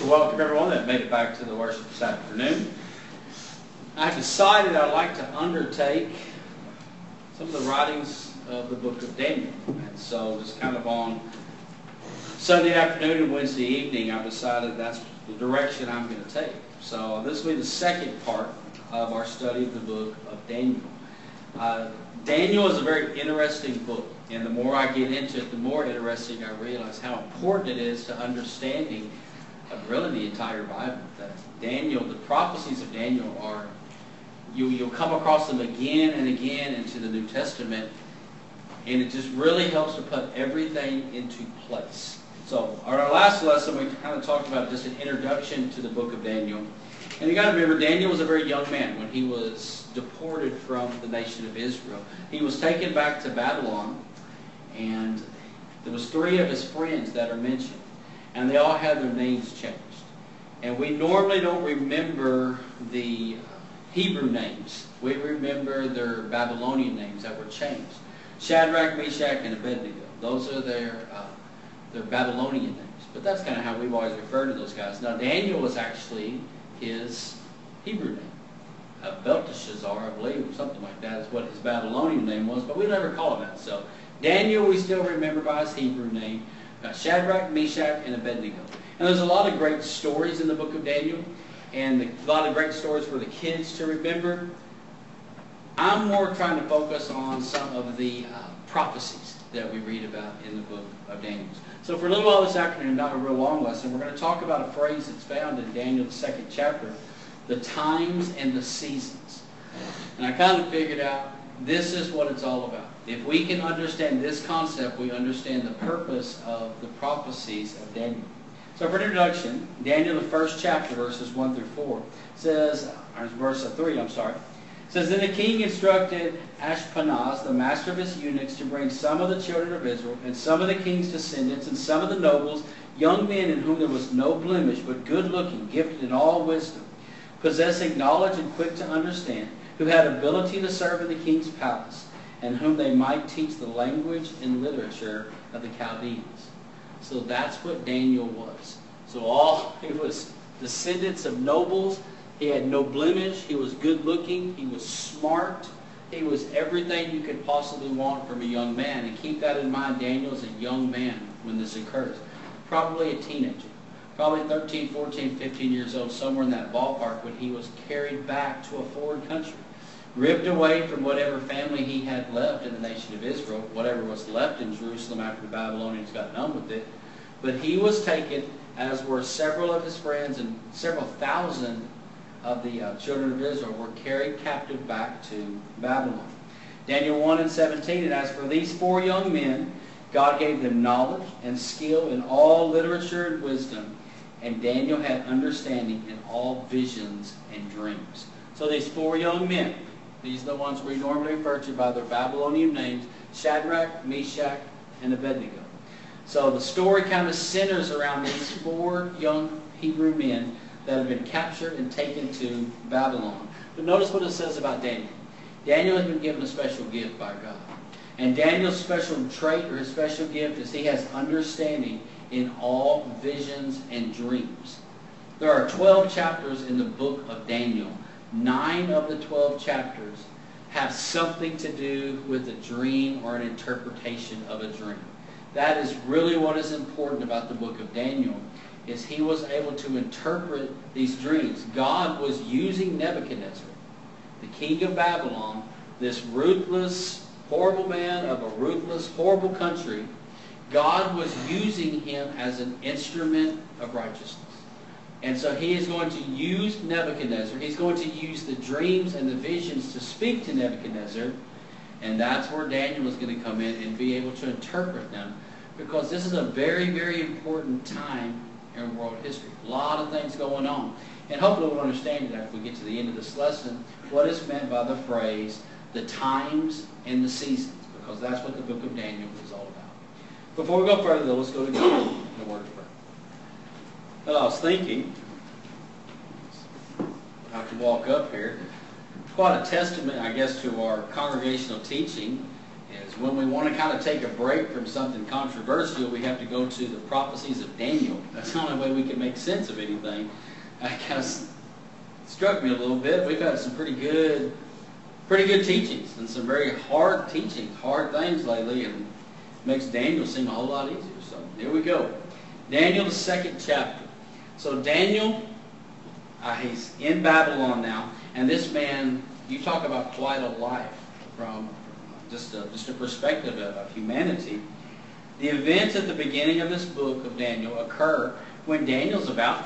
to welcome everyone that made it back to the worship this afternoon. I decided I'd like to undertake some of the writings of the book of Daniel. And so just kind of on Sunday afternoon and Wednesday evening, I decided that's the direction I'm going to take. So this will be the second part of our study of the book of Daniel. Daniel is a very interesting book, and the more I get into it, the more interesting I realize how important it is to understanding of really the entire Bible. That Daniel, the prophecies of Daniel are, you'll come across them again and again into the New Testament, and it just really helps to put everything into place. So, on our last lesson, we kind of talked about just an introduction to the book of Daniel. And you got to remember, Daniel was a very young man when he was deported from the nation of Israel. He was taken back to Babylon, and there was 3 of his friends that are mentioned, and they all had their names changed. And we normally don't remember the Hebrew names. We remember their Babylonian names that were changed. Shadrach, Meshach, and Abednego. Those are their Babylonian names. But that's kind of how we've always referred to those guys. Now, Daniel was actually his Hebrew name. Belteshazzar, I believe, or something like that is what his Babylonian name was, but we never call him that. So Daniel we still remember by his Hebrew name. Shadrach, Meshach, and Abednego. And there's a lot of great stories in the book of Daniel, and a lot of great stories for the kids to remember. I'm more trying to focus on some of the prophecies that we read about in the book of Daniel. So for a little while this afternoon, not a real long lesson, we're going to talk about a phrase that's found in Daniel, the 2nd chapter, the times and the seasons. And I kind of figured out this is what it's all about. If we can understand this concept, we understand the purpose of the prophecies of Daniel. So for introduction, Daniel, the 1st chapter, verses 1 through 4, says, or verse 3, I'm sorry, says, Then the king instructed Ashpenaz, the master of his eunuchs, to bring some of the children of Israel, and some of the king's descendants, and some of the nobles, young men in whom there was no blemish, but good-looking, gifted in all wisdom, possessing knowledge and quick to understand, who had ability to serve in the king's palace, and whom they might teach the language and literature of the Chaldeans. So that's what Daniel was. So he was descendants of nobles. He had no blemish. He was good looking. He was smart. He was everything you could possibly want from a young man. And keep that in mind, Daniel is a young man when this occurs. Probably a teenager. Probably 13, 14, 15 years old, somewhere in that ballpark when he was carried back to a foreign country. Ripped away from whatever family he had left in the nation of Israel, whatever was left in Jerusalem after the Babylonians got done with it. But he was taken, as were several of his friends, and several thousand of the children of Israel were carried captive back to Babylon. Daniel 1 and 17, and as for these 4 young men, God gave them knowledge and skill in all literature and wisdom, and Daniel had understanding in all visions and dreams. So these 4 young men, these are the ones we normally refer to by their Babylonian names, Shadrach, Meshach, and Abednego. So the story kind of centers around these 4 young Hebrew men that have been captured and taken to Babylon. But notice what it says about Daniel. Daniel has been given a special gift by God. And Daniel's special trait or his special gift is he has understanding in all visions and dreams. There are 12 chapters in the book of Daniel. 9 of the 12 chapters have something to do with a dream or an interpretation of a dream. That is really what is important about the book of Daniel, is he was able to interpret these dreams. God was using Nebuchadnezzar, the king of Babylon, this ruthless, horrible man of a ruthless, horrible country. God was using him as an instrument of righteousness. And so he is going to use Nebuchadnezzar. He's going to use the dreams and the visions to speak to Nebuchadnezzar. And that's where Daniel is going to come in and be able to interpret them. Because this is a very, very important time in world history. A lot of things going on. And hopefully we'll understand it after we get to the end of this lesson, what is meant by the phrase, the times and the seasons. Because that's what the book of Daniel is all about. Before we go further, though, let's go to God in the Word of prayer. Well, I was thinking, I have to walk up here. Quite a testament, I guess, to our congregational teaching is when we want to kind of take a break from something controversial, we have to go to the prophecies of Daniel. That's the only way we can make sense of anything. That kind of struck me a little bit. We've had some pretty good teachings and some very hard teachings, hard things lately, and makes Daniel seem a whole lot easier. So here we go. Daniel, the 2nd chapter. So Daniel, he's in Babylon now, and this man, you talk about quite a life from just a perspective of humanity. The events at the beginning of this book of Daniel occur when Daniel's about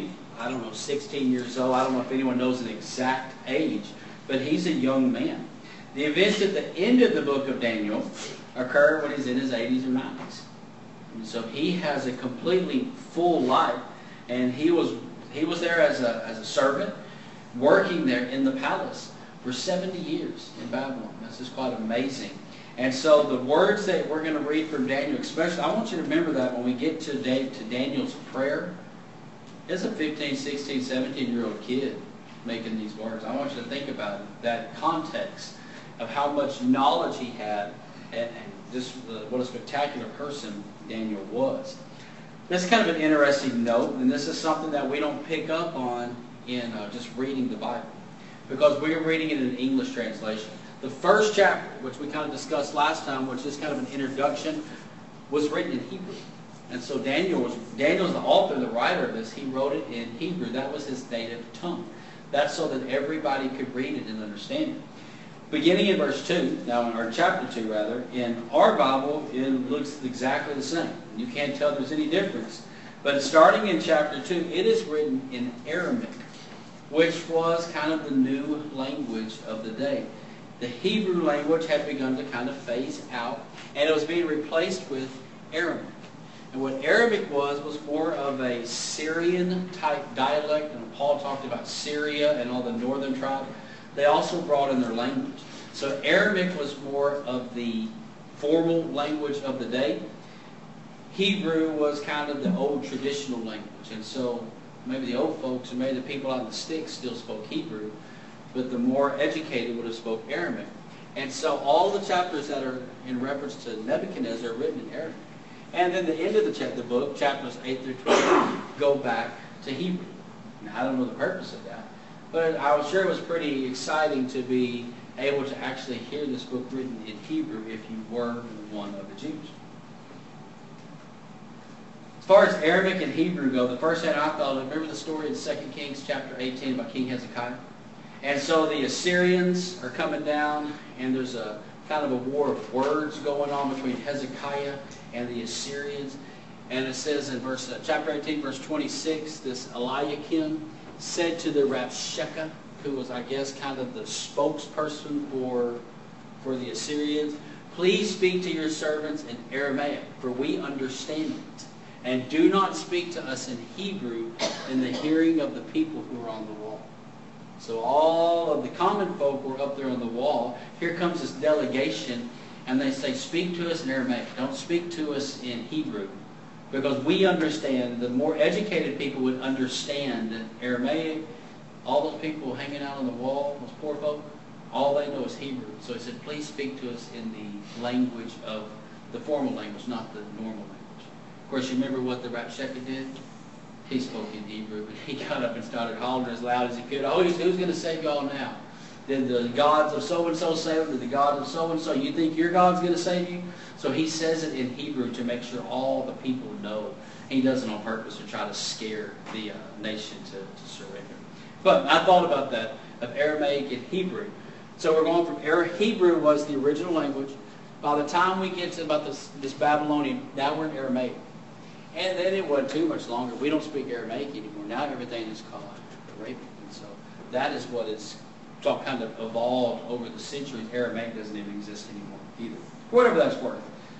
16 years old. I don't know if anyone knows an exact age, but he's a young man. The events at the end of the book of Daniel occur when he's in his 80s or 90s. And so he has a completely full life, and he was there as a servant, working there in the palace for 70 years in Babylon. That's just quite amazing. And so the words that we're going to read from Daniel, especially, I want you to remember that when we get to Daniel's prayer, it's a 15, 16, 17-year-old kid making these words. I want you to think about it, that context of how much knowledge he had, and just what a spectacular person Daniel was. This is kind of an interesting note, and this is something that we don't pick up on in just reading the Bible, because we're reading it in an English translation. The first chapter, which we kind of discussed last time, which is kind of an introduction, was written in Hebrew. And so Daniel's the author, the writer of this. He wrote it in Hebrew. That was his native tongue. That's so that everybody could read it and understand it. Beginning in verse 2, or chapter 2 rather, in our Bible, it looks exactly the same. You can't tell there's any difference. But starting in chapter 2, it is written in Aramaic, which was kind of the new language of the day. The Hebrew language had begun to kind of phase out, and it was being replaced with Aramaic. And what Aramaic was more of a Syrian-type dialect, and Paul talked about Syria and all the northern tribes. They also brought in their language. So Aramaic was more of the formal language of the day. Hebrew was kind of the old traditional language. And so maybe the old folks, or maybe the people out in the sticks still spoke Hebrew, but the more educated would have spoke Aramaic. And so all the chapters that are in reference to Nebuchadnezzar are written in Aramaic. And then the end of the book, chapters 8 through 12, go back to Hebrew. Now, I don't know the purpose of that, but I was sure it was pretty exciting to be able to actually hear this book written in Hebrew if you were one of the Jews. As far as Aramaic and Hebrew go, the first thing I thought of, remember the story in 2 Kings chapter 18 about King Hezekiah? And so the Assyrians are coming down, and there's a kind of a war of words going on between Hezekiah and the Assyrians. And it says in chapter 18, verse 26, this Eliakim said to the Rabshakeh, who was, I guess, kind of the spokesperson for the Assyrians, "Please speak to your servants in Aramaic, for we understand it. And do not speak to us in Hebrew in the hearing of the people who are on the wall." So all of the common folk were up there on the wall. Here comes this delegation, and they say, "Speak to us in Aramaic. Don't speak to us in Hebrew." Because we understand, the more educated people would understand Aramaic. All those people hanging out on the wall, those poor folk, all they know is Hebrew. So he said, "Please speak to us in the language of the formal language, not the normal language." Of course, you remember what the Rabshakeh did? He spoke in Hebrew, but he got up and started hollering as loud as he could. "Oh, who's going to save y'all now? Did the gods of so-and-so save them? Did the gods of so-and-so? You think your God's going to save you?" So he says it in Hebrew to make sure all the people know. He does it on purpose to try to scare the nation to surrender. But I thought about that, of Aramaic and Hebrew. So we're going from Hebrew was the original language. By the time we get to about this Babylonian, now we're in Aramaic. And then it wasn't too much longer. We don't speak Aramaic anymore. Now everything is called Arabic. And so that is what is kind of evolved over the centuries. Aramaic doesn't even exist anymore either. Whatever that's worth.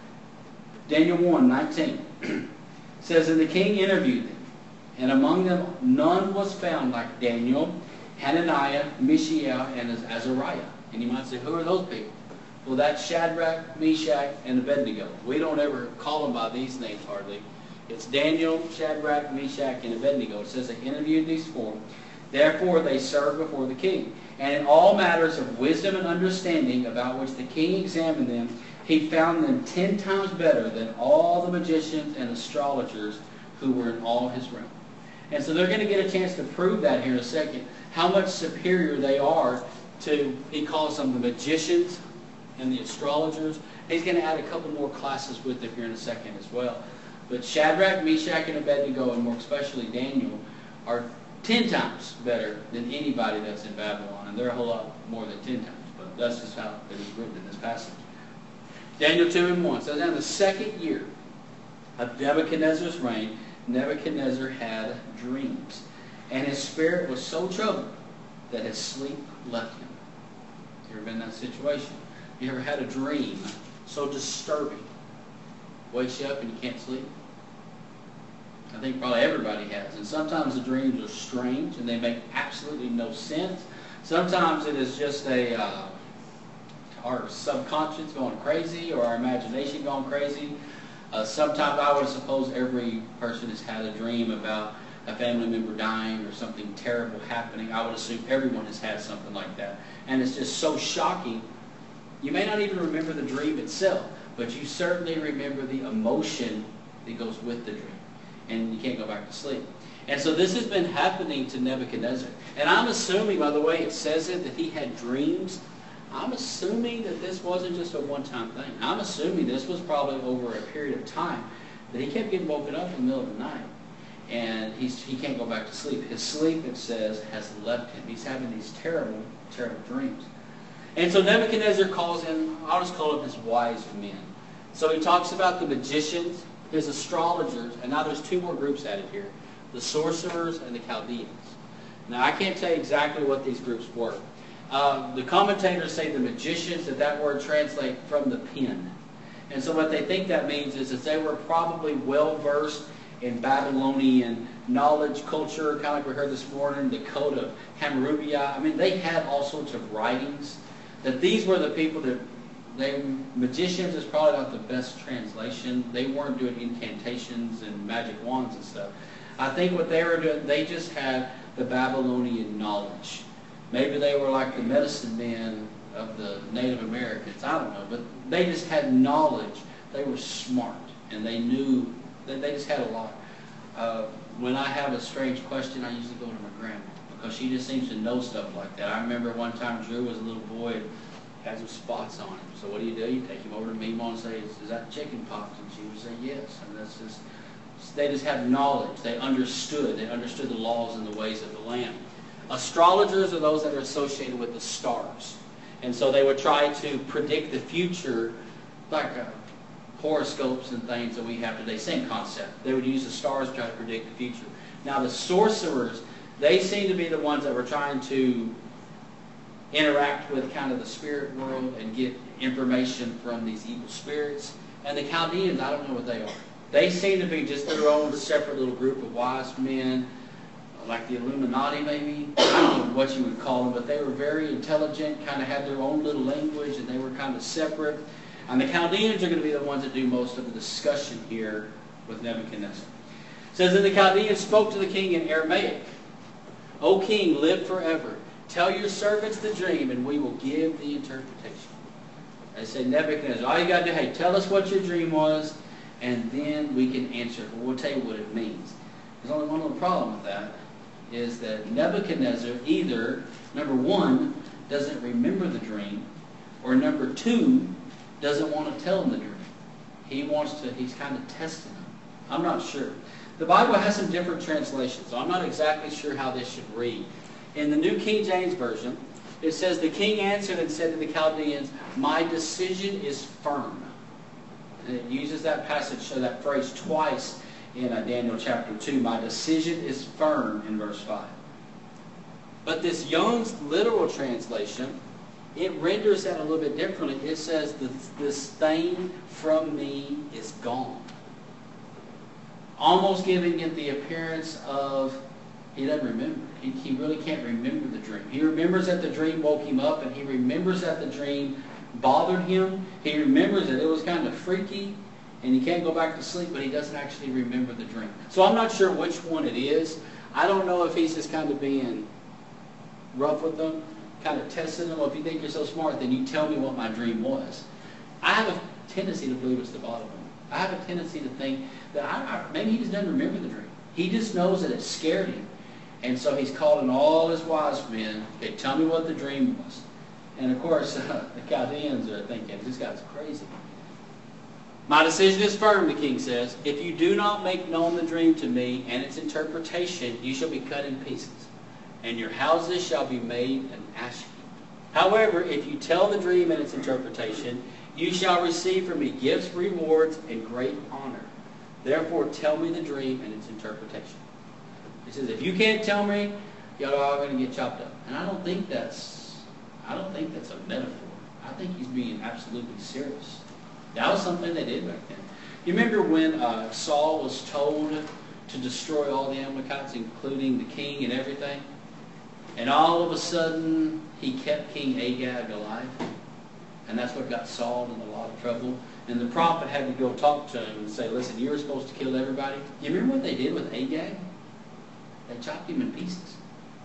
Daniel 1:19 says, "And the king interviewed them, and among them none was found like Daniel, Hananiah, Mishael, and Azariah." And you might say, who are those people? Well, that's Shadrach, Meshach, and Abednego. We don't ever call them by these names hardly. It's Daniel, Shadrach, Meshach, and Abednego. It says they interviewed these four. Therefore they served before the king. And in all matters of wisdom and understanding about which the king examined them, he found them 10 times better than all the magicians and astrologers who were in all his realm. And so they're going to get a chance to prove that here in a second, how much superior they are to, he calls them the magicians and the astrologers. He's going to add a couple more classes with it here in a second as well. But Shadrach, Meshach, and Abednego, and more especially Daniel, are 10 times better than anybody that's in Babylon. And they're a whole lot more than 10 times. But that's just how it is written in this passage. Daniel 2:1 says, in the second year of Nebuchadnezzar's reign, Nebuchadnezzar had dreams. And his spirit was so troubled that his sleep left him. You ever been in that situation? You ever had a dream so disturbing, wakes you up and you can't sleep? I think probably everybody has. And sometimes the dreams are strange and they make absolutely no sense. Sometimes it is just our subconscious going crazy or our imagination going crazy. Sometimes I would suppose every person has had a dream about a family member dying or something terrible happening. I would assume everyone has had something like that. And it's just so shocking. You may not even remember the dream itself, but you certainly remember the emotion that goes with the dream. And you can't go back to sleep. And so this has been happening to Nebuchadnezzar. And I'm assuming, by the way it says it, that he had dreams. I'm assuming that this wasn't just a one-time thing. I'm assuming this was probably over a period of time that he kept getting woken up in the middle of the night. And he can't go back to sleep. His sleep, it says, has left him. He's having these terrible, terrible dreams. And so Nebuchadnezzar calls in, I'll just call them his wise men. So he talks about the magicians, his astrologers, and now there's 2 more groups added here. The sorcerers and the Chaldeans. Now I can't tell you exactly what these groups were. The commentators say the magicians, that word translates from the pen. And so what they think that means is that they were probably well-versed in Babylonian knowledge, culture, kind of like we heard this morning, the Code of Hammurabi. I mean, they had all sorts of writings. That these were the people that, magicians is probably not the best translation. They weren't doing incantations and magic wands and stuff. I think what they were doing, they just had the Babylonian knowledge. Maybe they were like the medicine men of the Native Americans. I don't know. But they just had knowledge. They were smart. And they knew, that they just had a lot. When I have a strange question, I usually go to my grandma. Because she just seems to know stuff like that. I remember one time Drew was a little boy and had some spots on him. So what do? You take him over to Mima and say, is that chicken pox? And she would say, yes. And that's just, they just had knowledge. They understood. They understood the laws and the ways of the land. Astrologers are those that are associated with the stars. And so they would try to predict the future, like horoscopes and things that we have today. Same concept. They would use the stars to try to predict the future. Now the sorcerers, they seem to be the ones that were trying to interact with kind of the spirit world and get information from these evil spirits. And the Chaldeans, I don't know what they are. They seem to be just their own separate little group of wise men, like the Illuminati maybe. I don't know what you would call them, but they were very intelligent, kind of had their own little language, and they were kind of separate. And the Chaldeans are going to be the ones that do most of the discussion here with Nebuchadnezzar. It says, and the Chaldeans spoke to the king in Aramaic. O king, live forever. Tell your servants the dream, and we will give the interpretation. They say, Nebuchadnezzar, all you got to do, hey, tell us what your dream was, and then we can answer it. We'll tell you what it means. There's only one little problem with that, is that Nebuchadnezzar either, number 1, doesn't remember the dream, or number 2, doesn't want to tell him the dream. He's kind of testing him. I'm not sure. The Bible has some different translations, so I'm not exactly sure how this should read. In the New King James Version, it says, the king answered and said to the Chaldeans, my decision is firm. And it uses that passage, or that phrase twice in Daniel chapter 2. My decision is firm in verse 5. But this Young's literal translation, it renders that a little bit differently. It says, this thing from me is gone. Almost giving it the appearance of he doesn't remember. He really can't remember the dream. He remembers that the dream woke him up, and he remembers that the dream bothered him. He remembers that it was kind of freaky, and he can't go back to sleep, but he doesn't actually remember the dream. So I'm not sure which one it is. I don't know if he's just kind of being rough with them, kind of testing them. Well, if you think you're so smart, then you tell me what my dream was. I have a tendency to believe it's the bottom of it. I have a tendency to think that maybe he just doesn't remember the dream. He just knows that it scared him. And so he's calling all his wise men, okay, tell me what the dream was. And of course, the Chaldeans are thinking, this guy's crazy. My decision is firm, the king says. If you do not make known the dream to me and its interpretation, you shall be cut in pieces, and your houses shall be made an ash heap. However, if you tell the dream and its interpretation, you shall receive from me gifts, rewards, and great honor. Therefore, tell me the dream and its interpretation. He says, if you can't tell me, y'all are all going to get chopped up. And I don't think that's a metaphor. I think he's being absolutely serious. That was something they did back then. You remember when Saul was told to destroy all the Amalekites, including the king and everything? And all of a sudden, he kept King Agag alive. And that's what got Saul in a lot of trouble. And the prophet had to go talk to him and say, listen, you were supposed to kill everybody. You remember what they did with Agag? They chopped him in pieces.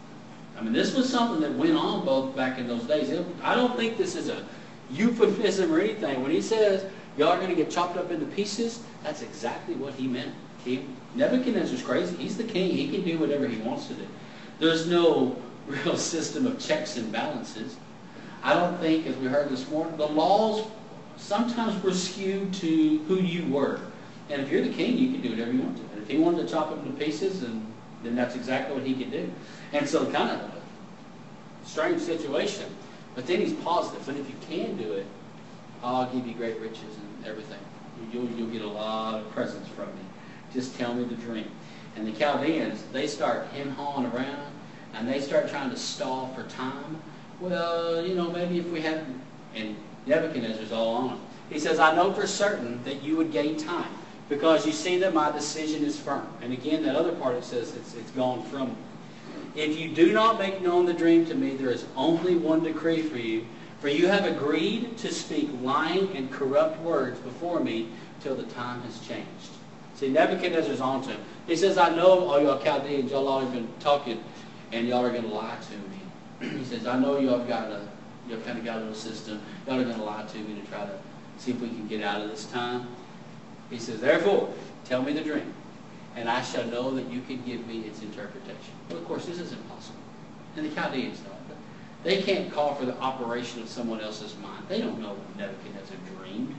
I mean, this was something that went on both back in those days. I don't think this is a euphemism or anything. When he says, y'all are going to get chopped up into pieces, that's exactly what he meant. Nebuchadnezzar's crazy. He's the king. He can do whatever he wants to do. There's no real system of checks and balances. I don't think, as we heard this morning, the laws sometimes were skewed to who you were. And if you're the king, you can do whatever you want to. And if he wanted to chop them to pieces, then that's exactly what he could do. And so kind of a strange situation. But then he's positive. And if you can do it, I'll give you great riches and everything. You'll get a lot of presents from me. Just tell me the dream. And the Chaldeans, they start hem-hawing around, and they start trying to stall for time. Well, maybe if we had, and Nebuchadnezzar's all on him. He says, I know for certain that you would gain time, because you see that my decision is firm. And again, that other part, it says it's gone from me. If you do not make known the dream to me, there is only one decree for you. For you have agreed to speak lying and corrupt words before me till the time has changed. See, Nebuchadnezzar's on to him. He says, I know all y'all Chaldeans, y'all all have been talking, and y'all are going to lie to me. He says, I know y'all kind of got a little system. Y'all are going to lie to me to try to see if we can get out of this time. He says, therefore, tell me the dream, and I shall know that you can give me its interpretation. Well, of course, this is impossible. And the Chaldeans know it. But they can't call for the operation of someone else's mind. They don't know what Nebuchadnezzar dreamed.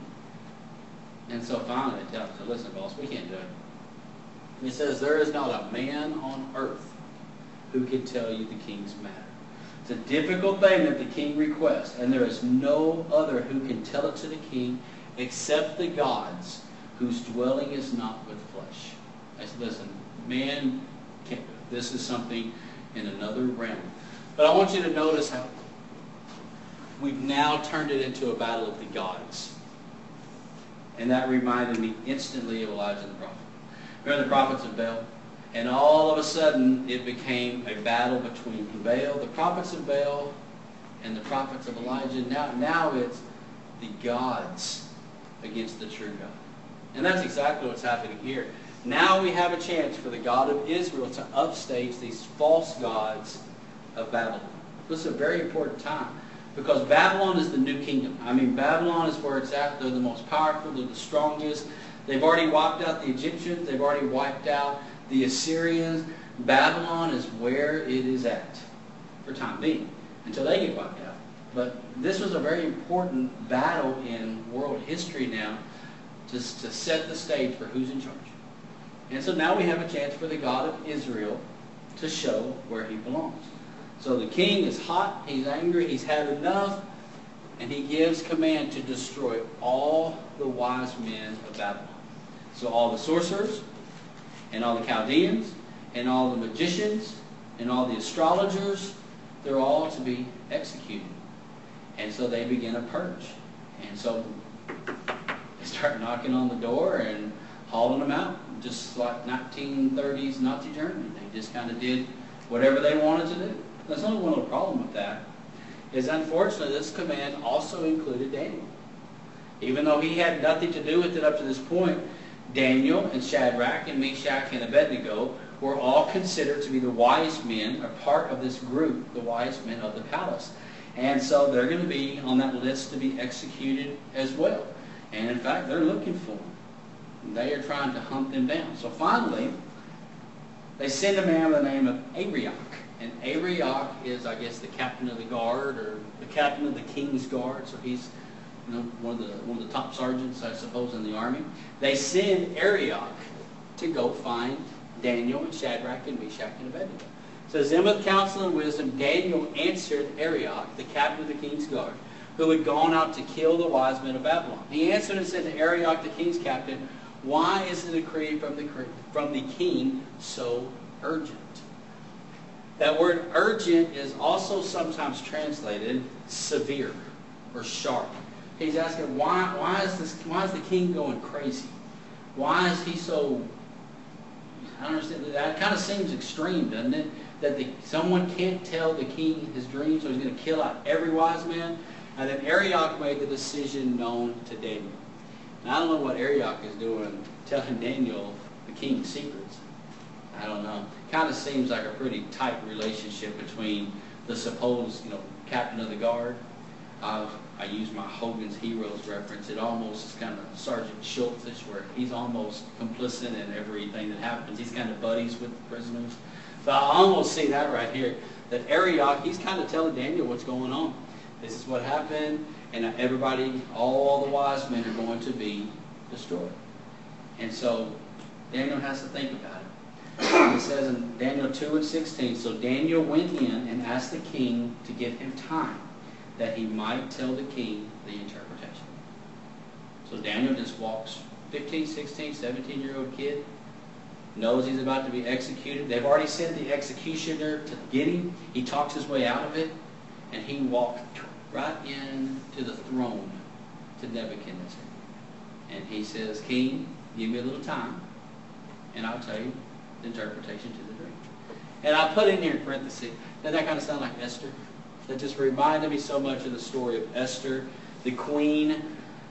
And so finally they tell him, listen, boss, we can't do it. He says, there is not a man on earth who can tell you the king's matter. It's a difficult thing that the king requests, and there is no other who can tell it to the king except the gods, whose dwelling is not with flesh. I said, listen, man can't do it. This is something in another realm. But I want you to notice how we've now turned it into a battle of the gods. And that reminded me instantly of Elijah the prophet. Remember the prophets of Baal? And all of a sudden, it became a battle between Baal, the prophets of Baal, and the prophets of Elijah. Now it's the gods against the true God. And that's exactly what's happening here. Now we have a chance for the God of Israel to upstage these false gods of Babylon. This is a very important time, because Babylon is the new kingdom. I mean, Babylon is where it's at. They're the most powerful. They're the strongest. They've already wiped out the Egyptians. They've already wiped out the Assyrians. Babylon is where it is at for time being, until they get wiped out. But this was a very important battle in world history now, just to set the stage for who's in charge. And so now we have a chance for the God of Israel to show where he belongs. So the king is hot, he's angry, he's had enough, and he gives command to destroy all the wise men of Babylon. So all the sorcerers, and all the Chaldeans, and all the magicians, and all the astrologers, they're all to be executed. And so they begin a purge. And so they start knocking on the door and hauling them out, just like 1930s Nazi Germany. They just kind of did whatever they wanted to do. There's only one little problem with that, is unfortunately this command also included Daniel. Even though he had nothing to do with it up to this point, Daniel and Shadrach and Meshach and Abednego were all considered to be the wise men, or part of this group, the wise men of the palace. And so they're going to be on that list to be executed as well. And in fact, they're looking for them. They are trying to hunt them down. So finally, they send a man by the name of Arioch. And Arioch is, I guess, the captain of the guard, or the captain of the king's guard. So he's one of the top sergeants, I suppose, in the army. They send Arioch to go find Daniel and Shadrach and Meshach and Abednego. It says, then with counsel and wisdom, Daniel answered Arioch, the captain of the king's guard, who had gone out to kill the wise men of Babylon. He answered and said to Arioch, the king's captain, why is the decree from the king so urgent? That word urgent is also sometimes translated severe or sharp. He's asking, why is the king going crazy? Why is he so, I don't understand, that kind of seems extreme, doesn't it? That someone can't tell the king his dream, so he's going to kill out every wise man. And then Arioch made the decision known to Daniel. Now, I don't know what Arioch is doing, telling Daniel the king's secrets. I don't know. Kind of seems like a pretty tight relationship between the supposed, captain of the guard. I use my Hogan's Heroes reference. It almost is kind of Sergeant Schultz-ish, where he's almost complicit in everything that happens. He's kind of buddies with the prisoners. So I almost see that right here. That Arioch, he's kind of telling Daniel what's going on. This is what happened, and everybody, all the wise men are going to be destroyed. And so Daniel has to think about it. It says in Daniel 2:16, so Daniel went in and asked the king to give him time, that he might tell the king the interpretation. So Daniel just walks, 15, 16, 17-year-old kid, knows he's about to be executed. They've already sent the executioner to get him. He talks his way out of it, and he walked right into the throne to Nebuchadnezzar. And he says, King, give me a little time, and I'll tell you the interpretation to the dream. And I put in here in parentheses, doesn't that kind of sound like Esther? That just reminded me so much of the story of Esther, the queen,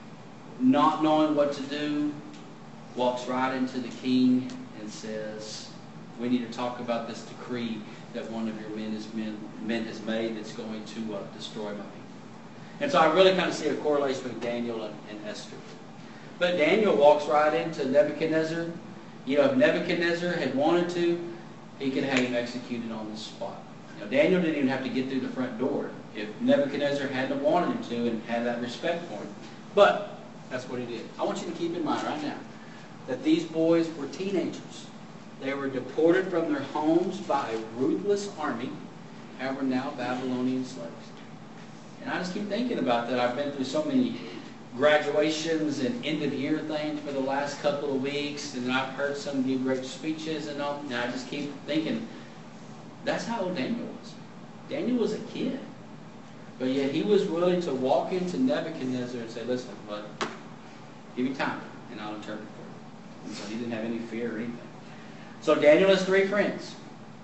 not knowing what to do, walks right into the king and says, we need to talk about this decree that one of your men has made that's going to destroy my people. And so I really kind of see a correlation with Daniel and Esther. But Daniel walks right into Nebuchadnezzar. If Nebuchadnezzar had wanted to, he could have him executed on the spot. Daniel didn't even have to get through the front door if Nebuchadnezzar hadn't wanted him to and had that respect for him. But that's what he did. I want you to keep in mind right now that these boys were teenagers. They were deported from their homes by a ruthless army and were now Babylonian slaves. And I just keep thinking about that. I've been through so many graduations and end-of-year things for the last couple of weeks, and I've heard some give great speeches and all, and I just keep thinking, that's how old Daniel was. Daniel was a kid. But yet he was willing to walk into Nebuchadnezzar and say, listen, bud, give me time, and I'll interpret for you. And so he didn't have any fear or anything. So Daniel has 3 friends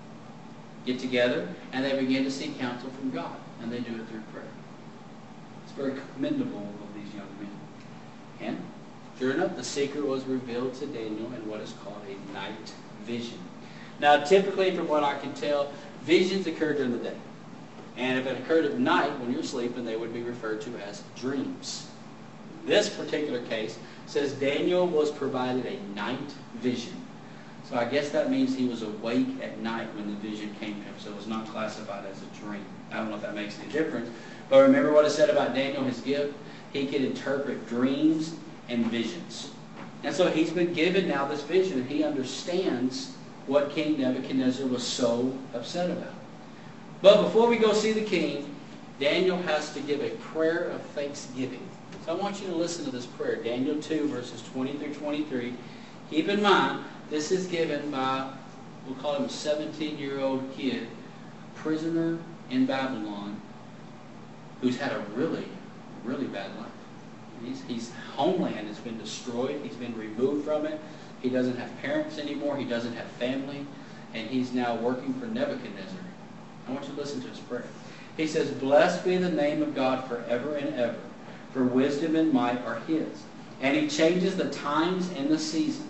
get together, and they begin to seek counsel from God. And they do it through prayer. It's very commendable of these young men. And sure enough, the secret was revealed to Daniel in what is called a night vision. Now, typically, from what I can tell, visions occur during the day. And if it occurred at night, when you're sleeping, they would be referred to as dreams. This particular case says Daniel was provided a night vision. So I guess that means he was awake at night when the vision came to him. So it was not classified as a dream. I don't know if that makes any difference. But remember what I said about Daniel, his gift? He could interpret dreams and visions. And so he's been given now this vision, and he understands what King Nebuchadnezzar was so upset about. But before we go see the king, Daniel has to give a prayer of thanksgiving. So I want you to listen to this prayer. Daniel 2, verses 20 through 23. Keep in mind, this is given by, we'll call him a 17-year-old kid, prisoner in Babylon, who's had a really, really bad life. His homeland has been destroyed. He's been removed from it. He doesn't have parents anymore. He doesn't have family. And he's now working for Nebuchadnezzar. I want you to listen to his prayer. He says, blessed be the name of God forever and ever, for wisdom and might are his. And he changes the times and the seasons.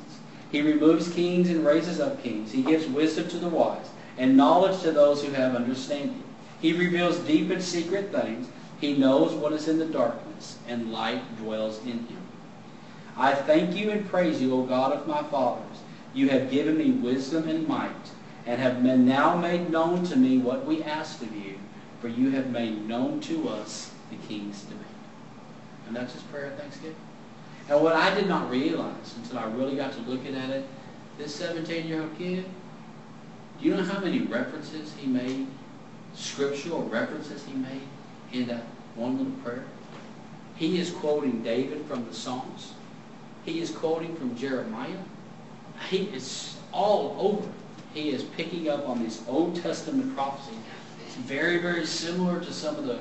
He removes kings and raises up kings. He gives wisdom to the wise and knowledge to those who have understanding. He reveals deep and secret things. He knows what is in the darkness, and light dwells in him. I thank you and praise you, O God of my fathers. You have given me wisdom and might, and have now made known to me what we asked of you, for you have made known to us the king's demand. And that's his prayer of thanksgiving. And what I did not realize until I really got to looking at it, this 17-year-old kid, do you know how many references he made, scriptural references he made in that one little prayer? He is quoting David from the Psalms. He is quoting from Jeremiah. He is all over. He is picking up on these Old Testament prophecies. It's very, very similar to some of the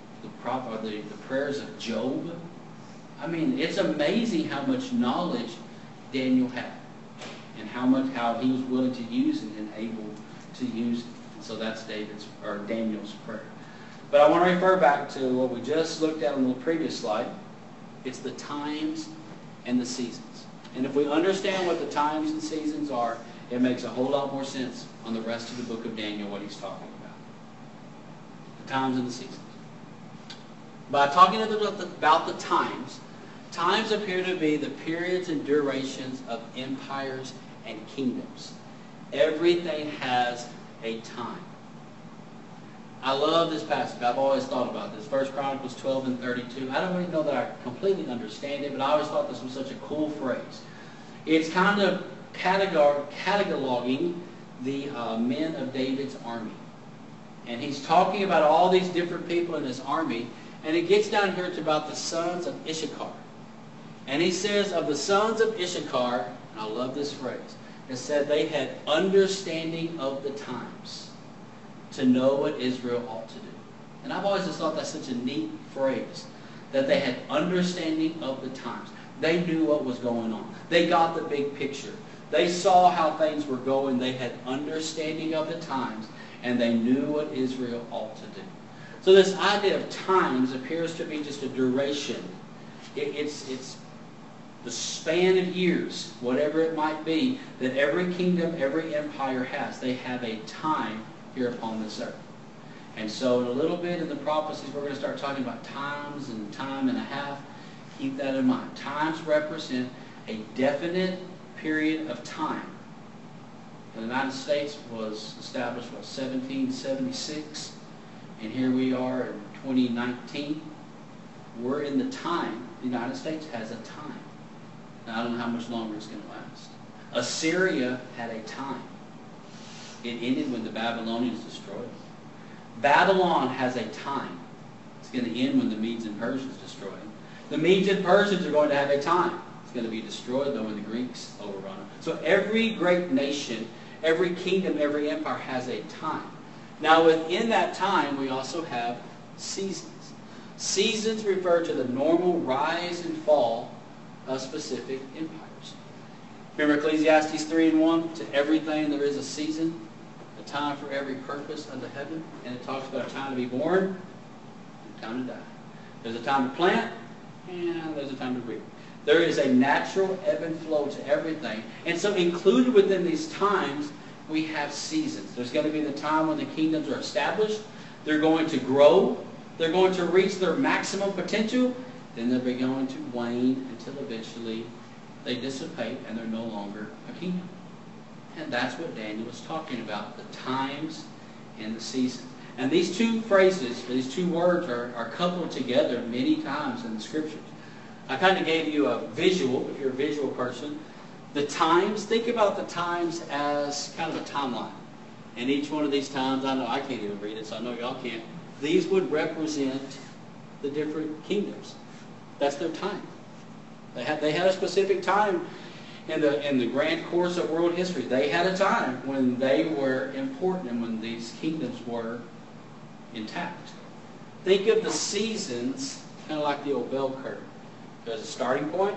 prayers of Job. I mean, it's amazing how much knowledge Daniel had, and how he was willing to use it and able to use it. And so that's Daniel's prayer. But I want to refer back to what we just looked at on the previous slide. It's the times and the seasons. And if we understand what the times and seasons are, it makes a whole lot more sense on the rest of the book of Daniel, what he's talking about. The times and the seasons. By talking about the times, times appear to be the periods and durations of empires and kingdoms. Everything has a time. I love this passage. I've always thought about this. 1 Chronicles 12 and 32. I don't really know that I completely understand it, but I always thought this was such a cool phrase. It's kind of cataloging the men of David's army. And he's talking about all these different people in his army. And it gets down here to about the sons of Issachar. And he says of the sons of Issachar, and I love this phrase, it said they had understanding of the times to know what Israel ought to do. And I've always just thought that's such a neat phrase, that they had understanding of the times. They knew what was going on. They got the big picture. They saw how things were going. They had understanding of the times, and they knew what Israel ought to do. So this idea of times appears to be just a duration. It's the span of years, whatever it might be, that every kingdom, every empire has. They have a time here upon this earth. And so in a little bit in the prophecies, we're going to start talking about times and time and a half. Keep that in mind. Times represent a definite period of time. The United States was established, 1776. And here we are in 2019. We're in the time. The United States has a time. Now, I don't know how much longer it's going to last. Assyria had a time. It ended when the Babylonians destroyed. Babylon has a time. It's going to end when the Medes and Persians destroy it. The Medes and Persians are going to have a time. It's going to be destroyed, though, when the Greeks overrun it. So every great nation, every kingdom, every empire has a time. Now, within that time, we also have seasons. Seasons refer to the normal rise and fall of specific empires. Remember Ecclesiastes 3:1? To everything there is a season, a time for every purpose under heaven. And it talks about a time to be born and a time to die. There's a time to plant, and there's a time to reap. There is a natural ebb and flow to everything. And so included within these times, we have seasons. There's going to be the time when the kingdoms are established. They're going to grow. They're going to reach their maximum potential. Then they're going to wane until eventually they dissipate and they're no longer a kingdom. And that's what Daniel is talking about, the times and the seasons. And these two phrases, these two words are coupled together many times in the Scriptures. I kind of gave you a visual, if you're a visual person. The times, think about the times as kind of a timeline. And each one of these times, I know I can't even read it, so I know y'all can't. These would represent the different kingdoms. That's their time. They had a specific time in the grand course of world history. They had a time when they were important and when these kingdoms were intact. Think of the seasons kind of like the old bell curve. There's a starting point.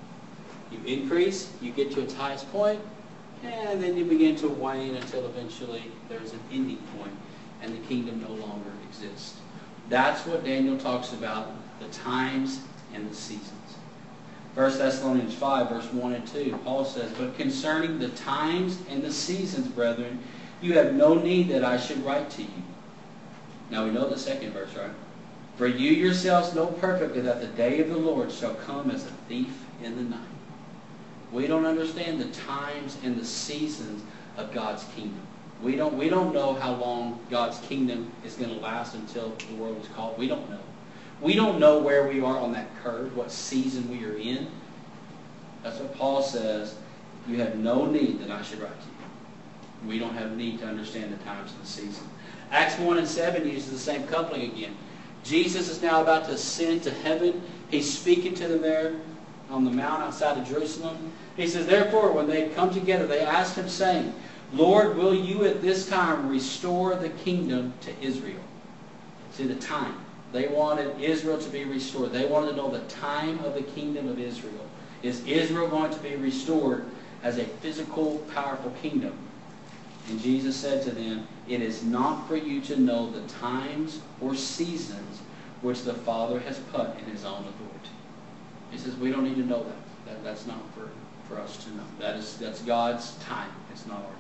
You increase, you get to its highest point, and then you begin to wane until eventually there's an ending point and the kingdom no longer exists. That's what Daniel talks about, the times and the seasons. 1 Thessalonians 5, verse 1 and 2, Paul says, "But concerning the times and the seasons, brethren, you have no need that I should write to you." Now we know the second verse, right? "For you yourselves know perfectly that the day of the Lord shall come as a thief in the night." We don't understand the times and the seasons of God's kingdom. We don't know how long God's kingdom is going to last until the world is called. We don't know. We don't know where we are on that curve, what season we are in. That's what Paul says. You have no need that I should write to you. We don't have need to understand the times and the seasons. Acts 1 and 7 uses the same coupling again. Jesus is now about to ascend to heaven. He's speaking to them there on the mount outside of Jerusalem. He says, "Therefore, when they had come together, they asked him, saying, Lord, will you at this time restore the kingdom to Israel?" See, the time. They wanted Israel to be restored. They wanted to know the time of the kingdom of Israel. Is Israel going to be restored as a physical, powerful kingdom? And Jesus said to them, "It is not for you to know the times or seasons which the Father has put in his own authority." He says, we don't need to know that. That's not for us to know. That's God's time. It's not our time.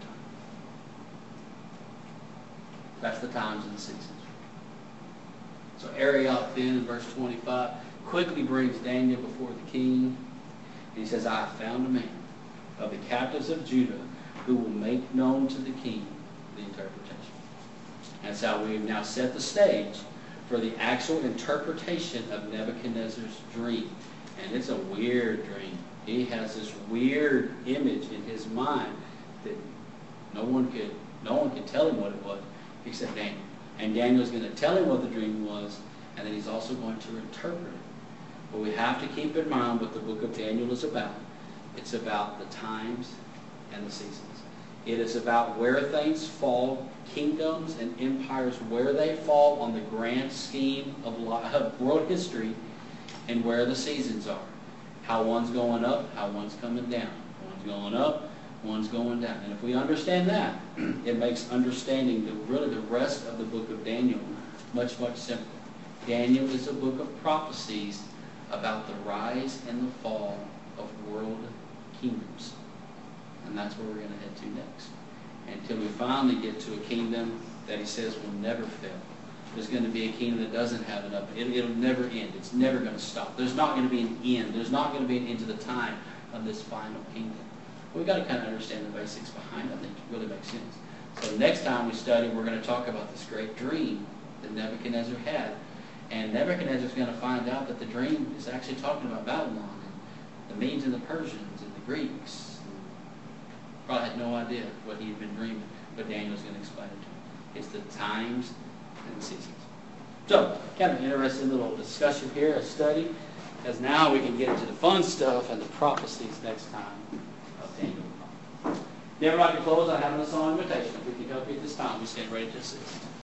That's the times and the seasons. So Arioch then, in verse 25, quickly brings Daniel before the king. And he says, "I have found a man of the captives of Judah who will make known to the king the interpretation." That's how we've now set the stage for the actual interpretation of Nebuchadnezzar's dream. And it's a weird dream. He has this weird image in his mind that no one could tell him what it was except Daniel. And Daniel's going to tell him what the dream was, and then he's also going to interpret it. But we have to keep in mind what the book of Daniel is about. It's about the times and the seasons. It is about where things fall, kingdoms and empires, where they fall on the grand scheme of world history, and where the seasons are. How one's going up, how one's coming down. One's going up, one's going down. And if we understand that, it makes understanding the rest of the book of Daniel much, much simpler. Daniel is a book of prophecies about the rise and the fall of world kingdoms. And that's where we're going to head to next. Until we finally get to a kingdom that he says will never fail. There's going to be a kingdom that doesn't have it up. It'll never end. It's never going to stop. There's not going to be an end. There's not going to be an end to the time of this final kingdom. We've got to kind of understand the basics behind it. I think it really makes sense. So next time we study, we're going to talk about this great dream that Nebuchadnezzar had. And Nebuchadnezzar's going to find out that the dream is actually talking about Babylon and the Medes and the Persians and the Greeks. Probably had no idea what he had been dreaming, but Daniel's going to explain it to him. It's the times and the seasons. So, kind of an interesting little discussion here, a study, because now we can get into the fun stuff and the prophecies next time of Daniel. Never like to close, I have a song invitation. If we can help you at this time, we stand ready to assist.